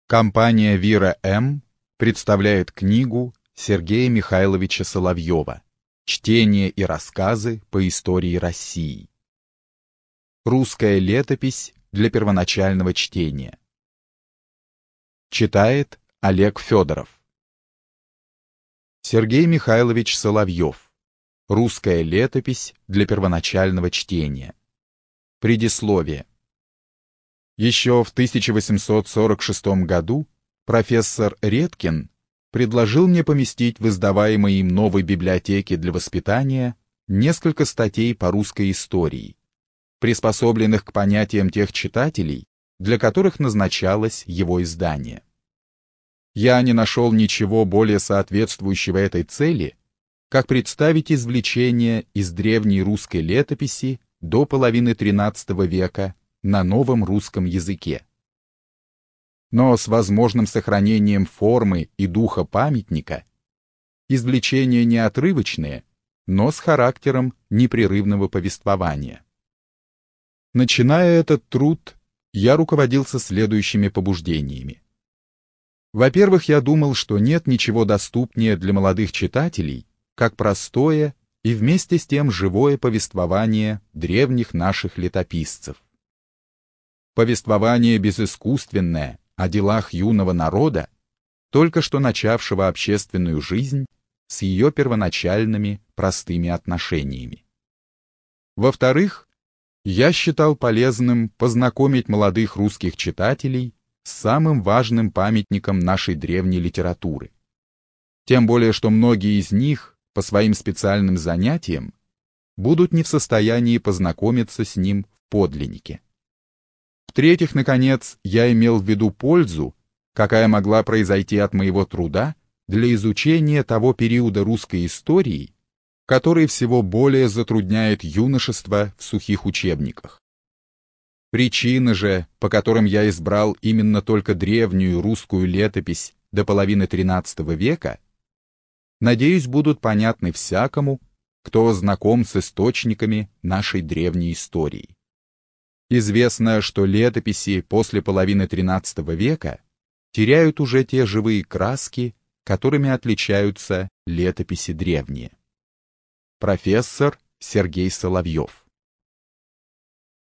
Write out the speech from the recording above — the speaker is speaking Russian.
Компания «Вира М.» представляет книгу Сергея Михайловича Соловьева «Чтение и рассказы по истории России». Русская летопись для первоначального чтения. Читает Олег Федоров. Сергей Михайлович Соловьев. Русская летопись для первоначального чтения. Предисловие. Еще в 1846 году профессор Редкин предложил мне поместить в издаваемой им новой библиотеке для воспитания несколько статей по русской истории, приспособленных к понятиям тех читателей, для которых назначалось его издание. Я не нашел ничего более соответствующего этой цели, как представить извлечения из древней русской летописи до половины XIII века на новом русском языке. Но с возможным сохранением формы и духа памятника, извлечения не отрывочные, но с характером непрерывного повествования. Начиная этот труд, я руководился следующими побуждениями. Во-первых, я думал, что нет ничего доступнее для молодых читателей, как простое и вместе с тем живое повествование древних наших летописцев. Повествование безыскусственное о делах юного народа, только что начавшего общественную жизнь с ее первоначальными простыми отношениями. Во-вторых, я считал полезным познакомить молодых русских читателей с самым важным памятником нашей древней литературы. Тем более, что многие из них, по своим специальным занятиям, будут не в состоянии познакомиться с ним в подлиннике. В-третьих, наконец, я имел в виду пользу, какая могла произойти от моего труда для изучения того периода русской истории, который всего более затрудняет юношество в сухих учебниках. Причины же, по которым я избрал именно только древнюю русскую летопись до половины XIII века, надеюсь, будут понятны всякому, кто знаком с источниками нашей древней истории. Известно, что летописи после половины XIII века теряют уже те живые краски, которыми отличаются летописи древние. Профессор Сергей Соловьев.